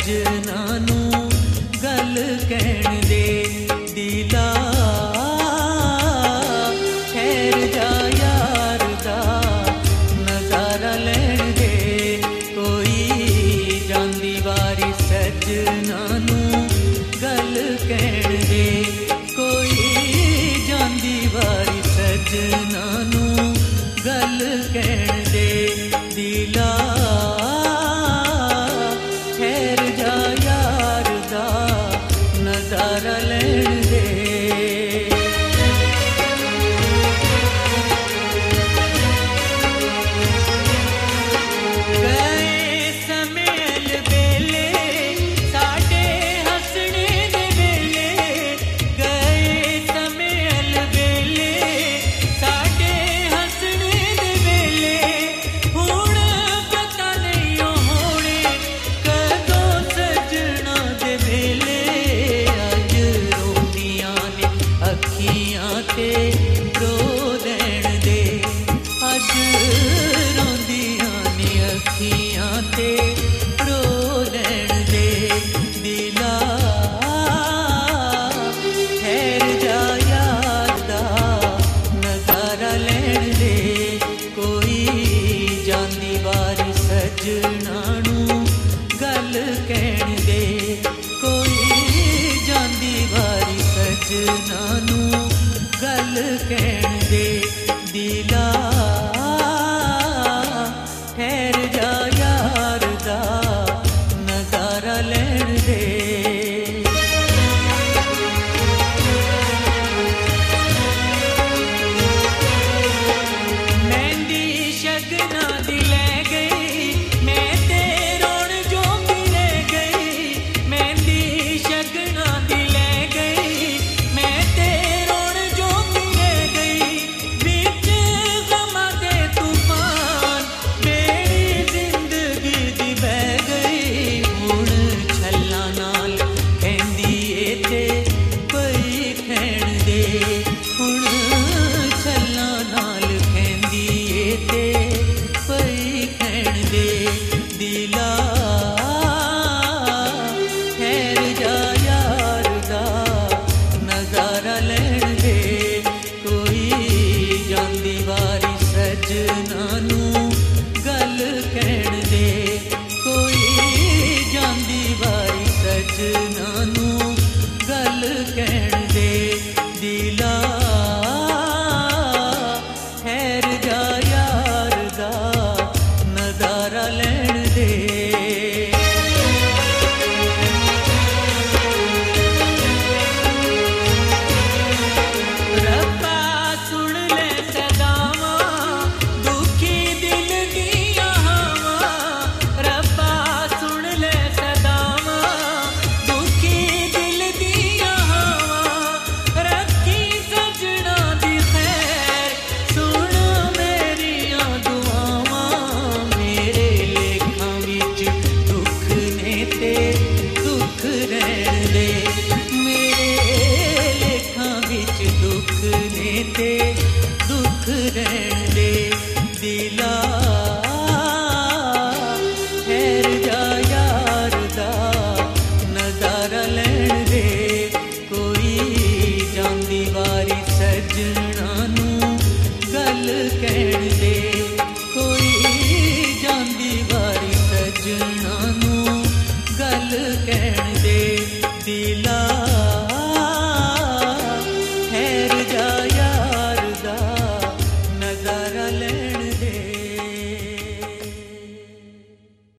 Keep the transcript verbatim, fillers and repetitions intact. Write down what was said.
सजना नू गल कहण दे दिला ठहर जा यार दा नजारा लैण दे कोई जांदी वारी सजना नू गल कहण दे कोई जांदी वारी सजना नू गल कहण दे दिला ठहर जा यार दा नजारा लैण दे सजना नू गल कहण दे कोई जांदी वारी सजना नू गल कहण दे दिला ठहर जा यार दा नजारा लैण दे मेहंदी शगना दी ले गई सजना नू गल कहण दे कोई जांदी वारी सजना नू गल कहण दे दिला ठहर जा यार दा नजारा लैण दे ते दुख रहण दे दिला ठहर जा यार दा नजारा लैण दे कोई जांदी वारी सजना नू गल कहण दे कोई जांदी वारी सजना नू गल कहण दे दिला